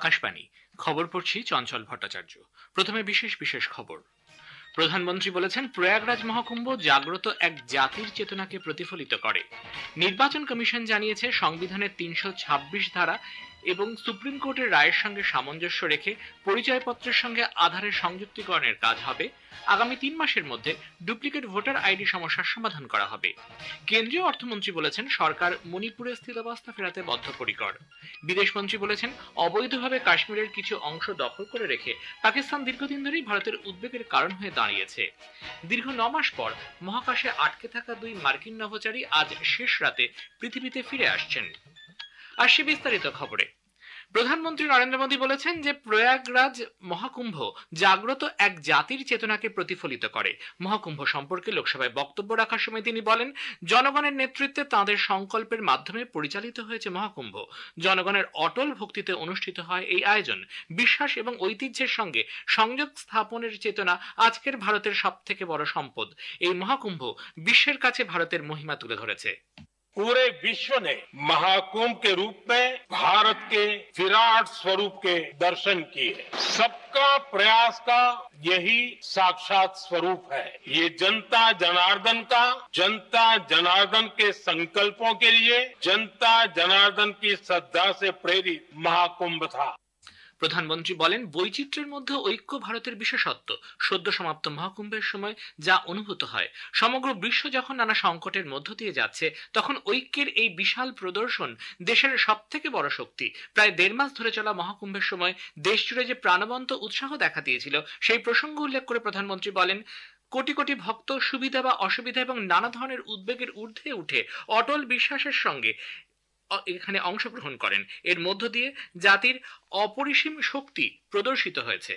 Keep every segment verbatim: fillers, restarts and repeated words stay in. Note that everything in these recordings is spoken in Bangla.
আকাশবাণী খবর পড়ছি চঞ্চল ভট্টাচার্য। প্রথমে বিশেষ বিশেষ খবর। প্রধানমন্ত্রী বলেছেন, প্রয়াগরাজ মহাকুম্ভ জাগ্রত এক জাতির চেতনাকে প্রতিফলিত করে। নির্বাচন কমিশন জানিয়েছে, সংবিধানের তিনশো ছাব্বিশ ধারা এবং সুপ্রিম কোর্টের রায়ের সঙ্গে সামঞ্জস্য রেখে পরিচয়পত্রের সঙ্গে আধারের সংযুক্তিকরণের কাজ হবে। আগামী তিন মাসের মধ্যে ডুপ্লিকেট ভোটার আইডি সমস্যার সমাধান করা হবে। কেন্দ্রীয় অর্থমন্ত্রী বলেছেন, সরকার মণিপুরের স্থিতাবস্থা ফেরাতে বদ্ধপরিকর। বিদেশমন্ত্রী বলেছেন, অবৈধভাবে কাশ্মীরের কিছু অংশ দখল করে রেখে পাকিস্তান দীর্ঘদিন ধরেই ভারতের উদ্বেগের কারণ হয়ে দাঁড়িয়েছে। দীর্ঘ ন মাস পর মহাকাশে আটকে থাকা দুই মার্কিন নভোচারী আজ শেষ রাতে পৃথিবীতে ফিরে আসছেন। আসছে বিস্তারিত খবরে। প্রধানমন্ত্রী নরেন্দ্র মোদী বলেছেন যে, প্রয়াগরাজ মহাকুম্ভ জাগ্রত এক জাতির চেতনাকে প্রতিফলিত করে। মহাকুম্ভ সম্পর্কে লোকসভায় বক্তব্য রাখার সময় তিনি বলেন, জনগণের নেতৃত্বে তাঁদের সংকল্পের মাধ্যমে পরিচালিত হয়েছে মহাকুম্ভ। জনগণের অটল ভক্তিতে অনুষ্ঠিত হয় এই আয়োজন। বিশ্বাস এবং ঐতিহ্যের সঙ্গে সংযোগ স্থাপনের চেতনা আজকের ভারতের সব থেকে বড় সম্পদ। এই মহাকুম্ভ বিশ্বের কাছে ভারতের মহিমা তুলে ধরেছে। पूरे विश्व ने महाकुंभ के रूप में भारत के विराट स्वरूप के दर्शन किए। सबका प्रयास का यही साक्षात स्वरूप है। ये जनता जनार्दन का, जनता जनार्दन के संकल्पों के लिए, जनता जनार्दन की श्रद्धा से प्रेरित महाकुंभ था। প্রধানমন্ত্রী বলেন, বৈচিত্র্যের মধ্যে ঐক্য ভারতের বিশেষত্ব। সদ্য সমাপ্ত মহাকুম্ভের সময় যা অনুভূত হয়, সমগ্র বিশ্ব যখন নানা সংকটের মধ্য দিয়ে যাচ্ছে, তখন ঐক্যের এই বিশাল প্রদর্শন দেশের সব থেকে বড় শক্তি। প্রায় দেড় মাস ধরে চলা মহাকুম্ভের সময় দেশ জুড়ে যে প্রাণবন্ত উৎসাহ দেখা দিয়েছিল, সেই প্রসঙ্গ উল্লেখ করে প্রধানমন্ত্রী বলেন, কোটি কোটি ভক্ত সুবিধা বা অসুবিধা এবং নানা ধরনের উদ্বেগের ঊর্ধ্বে উঠে অটল বিশ্বাসের সঙ্গে এখানে অংশগ্রহণ করেন। এর মধ্য দিয়ে জাতির অপরিসীম শক্তি প্রদর্শিত হয়েছে।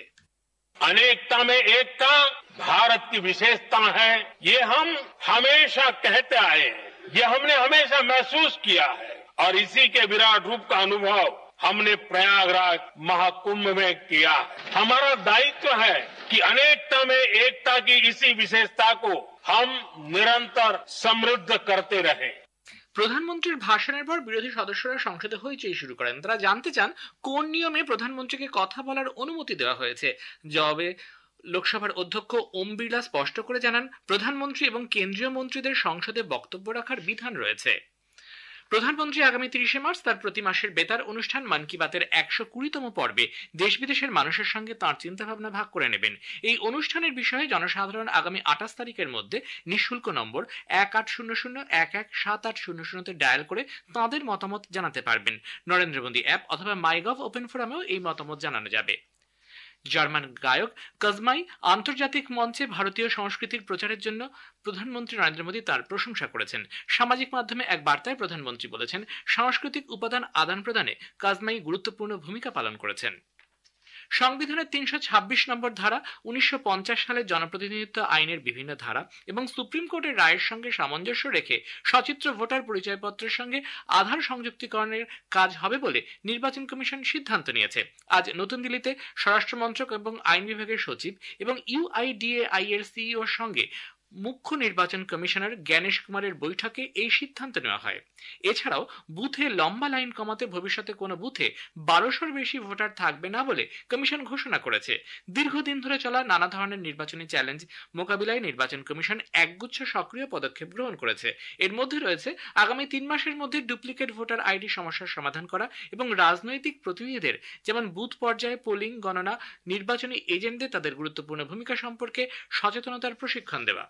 अनेकता में एकता भारत की विशेषता है। ये हम हमेशा कहते आए हैं, ये हमने हमेशा महसूस किया है और इसी के विराट रूप का अनुभव हमने प्रयागराज महाकुंभ में किया है। हमारा दायित्व है कि अनेकता में एकता की इसी विशेषता को हम निरंतर समृद्ध करते रहें। প্রধানমন্ত্রীর ভাষণের পর বিরোধী সদস্যরা সংসদে হইচই শুরু করেন। তারা জানতে চান, কোন নিয়মে প্রধানমন্ত্রীকে কথা বলার অনুমতি দেওয়া হয়েছে। জবাবে লোকসভার অধ্যক্ষ ওম বিড়লা স্পষ্ট করে জানান, প্রধানমন্ত্রী এবং কেন্দ্রীয় মন্ত্রীদের সংসদে বক্তব্য রাখার বিধান রয়েছে। প্রধানমন্ত্রী আগামী তিরিশে মার্চ তার প্রতি মাসের বেতার অনুষ্ঠান মন কি বাতের একশো কুড়িতম পর্বে দেশ বিদেশের মানুষের সঙ্গে তাঁর চিন্তাভাবনা ভাগ করে নেবেন। এই অনুষ্ঠানের বিষয়ে জনসাধারণ আগামী আঠাশ তারিখের মধ্যে নিঃশুল্ক নম্বর এক আট শূন্য শূন্য এক এক সাত আট শূন্য শূন্যতে ডায়াল করে তাঁদের মতামত জানাতে পারবেন। নরেন্দ্র মোদী অ্যাপ অথবা মাইগভ ওপেন ফোরামেও এই মতামত জানানো যাবে। জার্মান গায়ক কজমাই আন্তর্জাতিক মঞ্চে ভারতীয় সংস্কৃতির প্রচারের জন্য প্রধানমন্ত্রী নরেন্দ্র মোদী তার প্রশংসা করেছেন। সামাজিক মাধ্যমে এক বার্তায় প্রধানমন্ত্রী বলেছেন, সাংস্কৃতিক উপাদান আদান প্রদানে কজমাই গুরুত্বপূর্ণ ভূমিকা পালন করেছেন। সংবিধানের তিনশো ছাব্বিশ নম্বর ধারা, উনিশশো পঞ্চাশ সালের জনপ্রতিনিধিত্ব আইনের বিভিন্ন ধারা এবং সুপ্রিম কোর্টের রায়ের সঙ্গে সামঞ্জস্য রেখে সচিত্র ভোটার পরিচয়পত্রের সঙ্গে আধার সংযুক্তিকরণের কাজ হবে বলে নির্বাচন কমিশন সিদ্ধান্ত নিয়েছে। আজ নতুন দিল্লিতে স্বরাষ্ট্র মন্ত্রক এবং আইন বিভাগের সচিব এবং ইউআইডিএআই এর সিইওর সঙ্গে মুখ্য নির্বাচন কমিশনার জ্ঞানেশ কুমারের বৈঠকে এই সিদ্ধান্ত নেওয়া হয়। এছাড়াও বুথে লম্বা লাইন কমাতে ভবিষ্যতে কোনো বুথে বারোশোর বেশি ভোটার থাকবে না বলে কমিশন ঘোষণা করেছে। দীর্ঘদিন ধরে চলা নানা ধরনের নির্বাচনী চ্যালেঞ্জ মোকাবিলায় নির্বাচন কমিশন একগুচ্ছ সক্রিয় পদক্ষেপ গ্রহণ করেছে। এর মধ্যে রয়েছে আগামী তিন মাসের মধ্যে ডুপ্লিকেট ভোটার আইডি সমস্যার সমাধান করা এবং রাজনৈতিক প্রতিনিধিদের, যেমন বুথ পর্যায়ে পোলিং গণনা, নির্বাচনী এজেন্টদের তাদের গুরুত্বপূর্ণ ভূমিকা সম্পর্কে সচেতনতার প্রশিক্ষণ দেওয়া।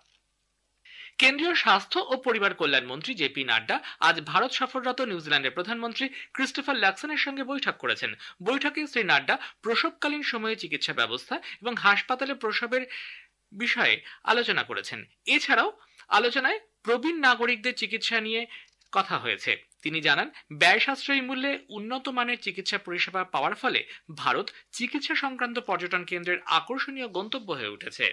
কেন্দ্রীয় স্বাস্থ্য ও পরিবার কল্যাণ মন্ত্রী জেপি নাড্ডা আজ ভারত সফররত নিউজিল্যান্ডের প্রধানমন্ত্রী ক্রিস্টোফার লাক্সনের সঙ্গে বৈঠক করেছেন। বৈঠকে শ্রী নাড্ডা প্রসবকালীন সময়ে চিকিৎসা ব্যবস্থা এবং হাসপাতালে প্রসবের বিষয়ে আলোচনা করেছেন। এছাড়াও আলোচনায় প্রবীণ নাগরিকদের চিকিৎসা নিয়ে কথা হয়েছে। তিনি জানান, ব্যয় সাশ্রয়ী মূল্যে উন্নত মানের চিকিৎসা পরিষেবা পাওয়ার ফলে ভারত চিকিৎসা সংক্রান্ত পর্যটন কেন্দ্রের আকর্ষণীয় গন্তব্য হয়ে উঠেছে।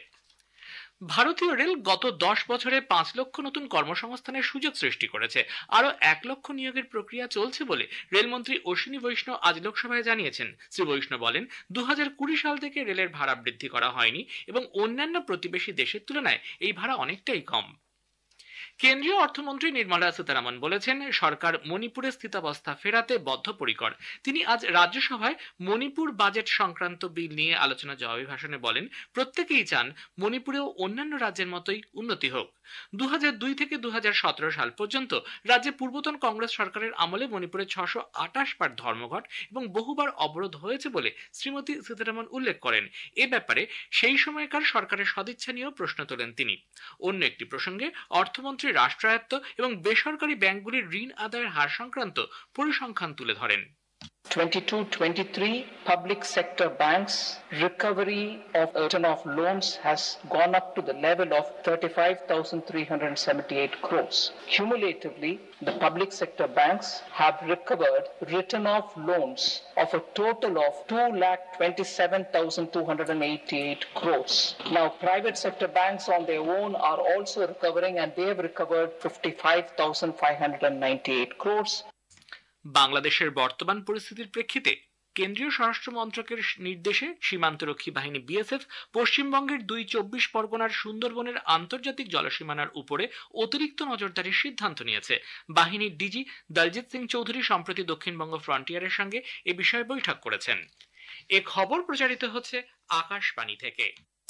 ভারতীয় রেল গত দশ বছরে পাঁচ লক্ষ নতুন কর্মসংস্থানের সুযোগ সৃষ্টি করেছে। আরো এক লক্ষ নিয়োগের প্রক্রিয়া চলছে বলে রেলমন্ত্রী অশ্বিনী বৈষ্ণব আজ লোকসভায় জানিয়েছেন। শ্রী বৈষ্ণব বলেন, দু হাজার কুড়ি সাল থেকে রেলের ভাড়া বৃদ্ধি করা হয়নি এবং অন্যান্য প্রতিবেশী দেশের তুলনায় এই ভাড়া অনেকটাই কম। কেন্দ্রীয় অর্থমন্ত্রী নির্মলা সীতারামন বলেছেন, সরকার মণিপুরের স্থিতাবস্থা ফেরাতে বদ্ধপরিকর। তিনি আজ রাজ্যসভায় মণিপুর বাজেট সংক্রান্ত বিল নিয়ে আলোচনা জবাবী ভাষণে বলেন, প্রত্যেকেই চান মণিপুরেও অন্যান্য রাজ্যের মতোই উন্নতি হোক। দু হাজার দুই থেকে দু হাজার সতেরো সাল পর্যন্ত রাজ্যে পূর্বতন কংগ্রেস সরকারের আমলে মণিপুরে ছশো আটাশ বার ধর্মঘট এবং বহুবার অবরোধ হয়েছে বলে শ্রীমতী সীতারামন উল্লেখ করেন। এ ব্যাপারে সেই সময়কার সরকারের সদিচ্ছা নিয়েও প্রশ্ন তোলেন তিনি। অন্য একটি প্রসঙ্গে অর্থমন্ত্রী রাষ্ট্রায়ত্ত এবং বেসরকারি ব্যাংকগুলির ঋণ আদায়ের হার সংক্রান্ত পরিসংখ্যান তুলে ধরেন। twenty-two twenty-three public sector banks recovery of return of loans has gone up to the level of thirty-five thousand three hundred seventy-eight crores. Cumulatively, the public sector banks have recovered return of loans of a total of two lakh twenty-seven thousand two hundred eighty-eight crores. Now, private sector banks on their own are also recovering, and they have recovered fifty-five thousand five hundred ninety-eight crores. বাংলাদেশের বর্তমান পরিস্থিতির প্রেক্ষিতে কেন্দ্রীয় স্বরাষ্ট্র মন্ত্রকের নির্দেশে সীমান্তরক্ষী বাহিনী বিএসএফ পশ্চিমবঙ্গের দুই চব্বিশ পরগনার সুন্দরবনের আন্তর্জাতিক জলসীমানার উপরে অতিরিক্ত নজরদারির সিদ্ধান্ত নিয়েছে। বাহিনীর ডিজি দলজিৎ সিং চৌধুরী সম্প্রতি দক্ষিণবঙ্গ ফ্রন্টিয়ারের সঙ্গে এ বিষয়ে বৈঠক করেছেন। এ খবর প্রচারিত হচ্ছে আকাশবাণী থেকে।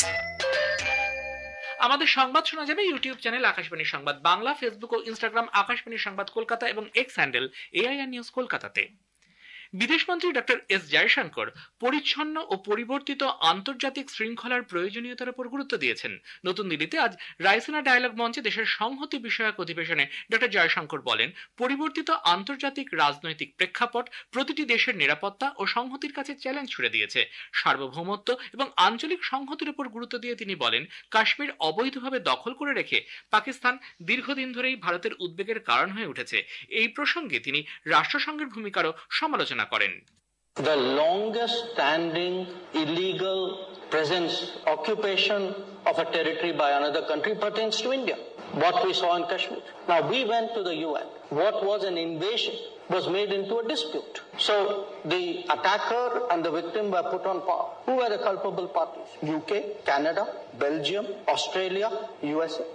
আমাদের সংবাদ শোনা যাবে ইউটিউব চ্যানেল আকাশবাণী সংবাদ বাংলা, ফেসবুক ও ইনস্টাগ্রাম আকাশবাণী সংবাদ কলকাতা এবং এক্স হ্যান্ডেল এআইআর নিউজ কলকাতাতে। বিদেশমন্ত্রী ডক্টর এস জয়শঙ্কর পরিচ্ছন্ন ও পরিবর্তিত আন্তর্জাতিক শৃঙ্খলার প্রয়োজনীয়তার উপর গুরুত্ব দিয়েছেন। নতুন দিল্লিতে আজ রাইসিনা ডায়ালগ মঞ্চে দেশের সংহতি বিষয়ক অধিবেশনে ডক্টর জয়শঙ্কর বলেন, পরিবর্তিত আন্তর্জাতিক রাজনৈতিক প্রেক্ষাপট প্রতিটি দেশের নিরাপত্তা ও সংহতির কাছে চ্যালেঞ্জ ছুড়ে দিয়েছে। সার্বভৌমত্ব এবং আঞ্চলিক সংহতির উপর গুরুত্ব দিয়ে তিনি বলেন, কাশ্মীর অবৈধভাবে দখল করে রেখে পাকিস্তান দীর্ঘদিন ধরেই ভারতের উদ্বেগের কারণ হয়ে উঠেছে। এই প্রসঙ্গে তিনি রাষ্ট্রসংঘের ভূমিকারও সমালোচনা করেন। The longest standing illegal presence, occupation of a territory by another country pertains to India. What we saw in Kashmir. Now we went to the U N. What was an invasion was made into a dispute. So the attacker and the victim were put on par. Who were the culpable parties? U K, Canada, Belgium, Australia, U S A.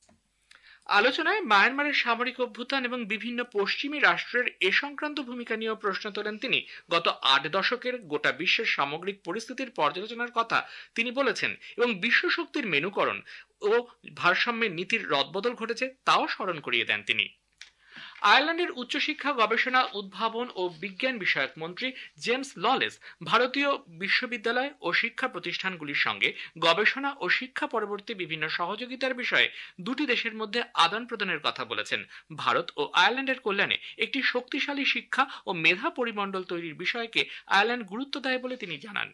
আলোচনায় মায়ানমারের সামরিক অভ্যুত্থান এবং বিভিন্ন পশ্চিমী রাষ্ট্রের এ সংক্রান্ত ভূমিকা নিয়েও প্রশ্ন তোলেন তিনি। গত আট দশকের গোটা বিশ্বের সামগ্রিক পরিস্থিতির পর্যালোচনার কথা তিনি বলেছেন এবং বিশ্ব শক্তির মেনুকরণ ও ভারসাম্যের নীতির রদবদল ঘটেছে তাও স্মরণ করিয়ে দেন তিনি। আয়ারল্যান্ডের উচ্চশিক্ষা, গবেষণা, উদ্ভাবন ও বিজ্ঞান বিষয়ক মন্ত্রী জেমস ললেস ভারতীয় বিশ্ববিদ্যালয় ও শিক্ষা প্রতিষ্ঠানগুলির সঙ্গে গবেষণা ও শিক্ষা পরবর্তী বিভিন্ন সহযোগিতার বিষয়ে দুটি দেশের মধ্যে আদান প্রদানের কথা বলেছেন। ভারত ও আয়ারল্যান্ডের কল্যাণে একটি শক্তিশালী শিক্ষা ও মেধা পরিমণ্ডল তৈরির বিষয়কে আয়ারল্যান্ড গুরুত্ব দেয় বলে তিনি জানান।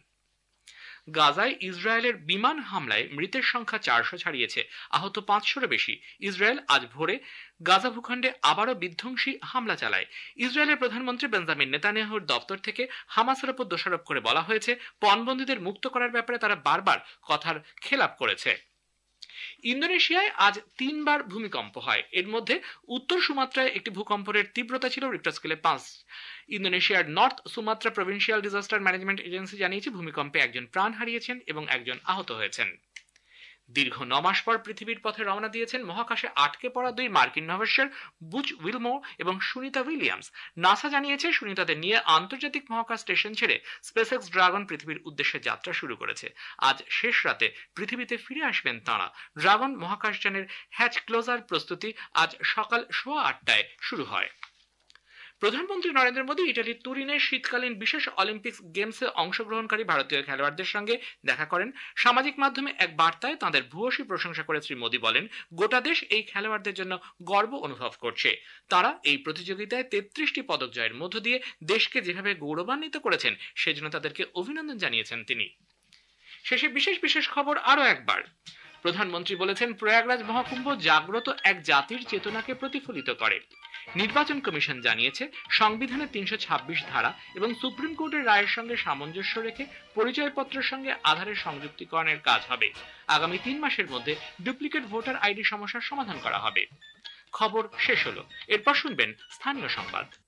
গাজায় ইসরায়েলের বিমান হামলায় মৃতের সংখ্যা চারশো ছাড়িয়েছে, আহত পাঁচশোরও বেশি। ইসরায়েল আজ ভোরে গাজা ভূখণ্ডে আবারও বিধ্বংসী হামলা চালায়। ইসরায়েলের প্রধানমন্ত্রী বেঞ্জামিন নেতানিয়াহুর দপ্তর থেকে হামাসের উপর দোষারোপ করে বলা হয়েছে, পণবন্দীদের মুক্ত করার ব্যাপারে তারা বারবার কথার খেলাপ করেছে। ইন্দোনেশিয়ায় আজ তিনবার ভূমিকম্প হয়। এর মধ্যে উত্তর সুমাত্রায় একটি ভূকম্পের তীব্রতা ছিল রিক্টার স্কেলে পাঁচ। ইন্দোনেশিয়ার north Sumatra provincial disaster management agency জানিয়েছে, ভূমিকম্পে একজন প্রাণ হারিয়েছেন এবং একজন আহত হয়েছেন। দীর্ঘ ন মাস পর পৃথিবীর পথে রওনা দিয়েছেন মহাকাশে আটকে পড়া দুই মার্কিন নভোশ্চর বুচ উইলমোর এবং সুনিতা উইলিয়ামস। নাসা জানিয়েছে, সুনিতাদের নিয়ে আন্তর্জাতিক মহাকাশ স্টেশন ছেড়ে স্পেসএক্স ড্রাগন পৃথিবীর উদ্দেশ্যে যাত্রা শুরু করেছে। আজ শেষ রাতে পৃথিবীতে ফিরে আসবেন তাঁরা। ড্রাগন মহাকাশযানের হ্যাচ ক্লোজার প্রস্তুতি আজ সকাল সোয়া আটটায় শুরু হয়। প্রধানমন্ত্রী নরেন্দ্র মোদী ইটালির তুরিনে শীতকালীন বিশেষ অলিম্পিক্স গেমসে অংশগ্রহণকারী ভারতীয় খেলোয়াড়দের সঙ্গে দেখা করেন। সামাজিক মাধ্যমে এক বার্তায় তাঁদের ভূয়সী প্রশংসা করে শ্রী মোদী বলেন, গোটা দেশ এই খেলোয়াড়দের জন্য গর্ব অনুভব করছে। তারা এই প্রতিযোগিতায় তেত্রিশটি পদক জয়ের মধ্য দিয়ে দেশকে যেভাবে গৌরবান্বিত করেছেন সেজন্য তাদেরকে অভিনন্দন জানিয়েছেন তিনি। শেষে বিশেষ বিশেষ খবর আরো একবার। প্রধানমন্ত্রী বলেছেন, প্রয়াগরাজ মহাকুম্ভ জাগ্রত এক জাতির চেতনাকে প্রতিফলিত করে। নির্বাচন কমিশন জানিয়েছে, সংবিধানের তিনশো ছাব্বিশ ধারা এবং সুপ্রিম কোর্টের রায়ের সঙ্গে সামঞ্জস্য রেখে পরিচয়পত্রের সঙ্গে আধারের সংযুক্তিকরণের কাজ হবে। আগামী তিন মাসের মধ্যে ডুপ্লিকেট ভোটার আইডি সমস্যার সমাধান করা হবে। খবর শেষ হলো। এরপর শুনবেন স্থানীয় সংবাদ।